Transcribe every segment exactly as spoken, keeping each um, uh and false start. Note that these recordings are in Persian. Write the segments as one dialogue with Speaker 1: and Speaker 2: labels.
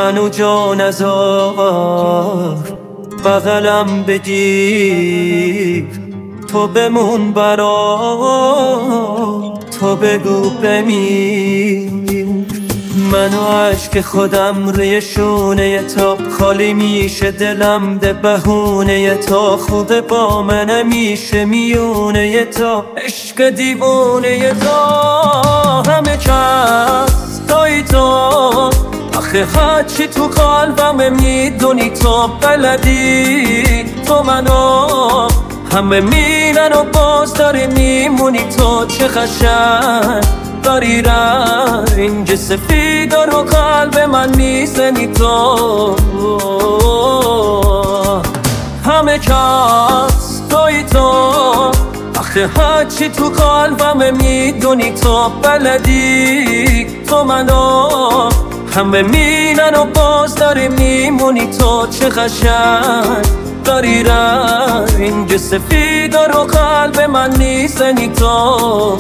Speaker 1: منو جا نذار، بغلم بگیر، تو بمون برام، تو بگو بمیر. منو عشق خودم روی شونه تا خالی میشه دلم ده بهونه تا خوبه با من میشه میونه تا عشق دیوونه تا همه کس توی تو آخه هرچی تو قلبم میدونی تو بلدی تو منو همه میرن و باز داری میمونی تو چه قشنگ داری رنگ سفید رو قلب من میزنی تو همه کس توی تو آخه هرچی تو قلبم میدونی تو بلدی تو منو همه میرن و باز داری میمونی تو چه قشنگ داری رنگ سفید رو قلب من میزنی تو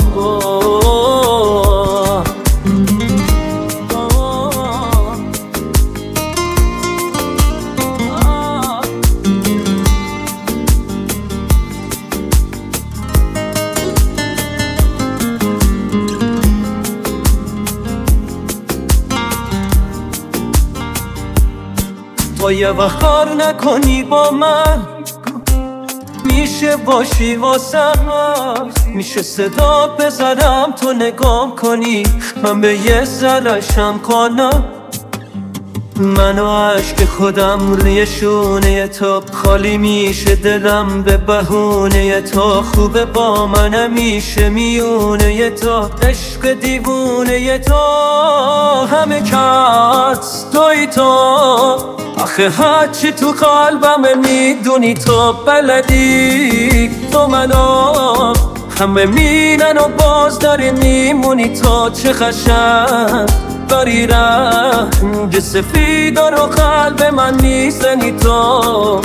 Speaker 1: تو یه وقت کار نکنی با من میشه باشی واسم، میشه صدا بزنم تو نگام کنی من به یه ذره‌شم کنم. من و عشق خودم روی شونه تو خالی میشه دلم به بهونه تا خوبه با من میشه میونه تا عشق دیوونه تا همه کس توی تو آخه هرچی تو قلبم میدونی تو بلدی تو منو همه میرن و باز داری میمونی تو چه قشنگ داری رنگ سفید رو قلب من میزنی تو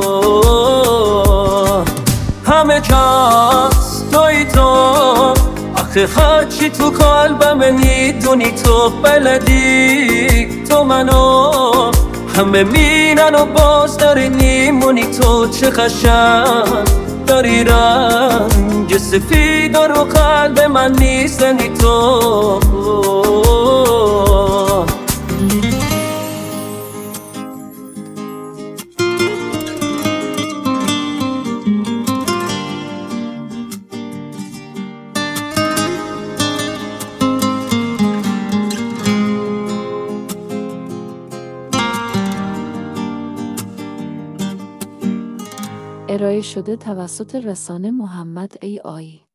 Speaker 1: همه کس توی تو آخه هرچی تو قلبم میدونی تو بلدی تو منو همه میرن و باز داری میمونی تو چه قشنگ داری رنگ سفید رو قلب من میزنی تو
Speaker 2: ارائه شده توسط رسانه محمد ای آی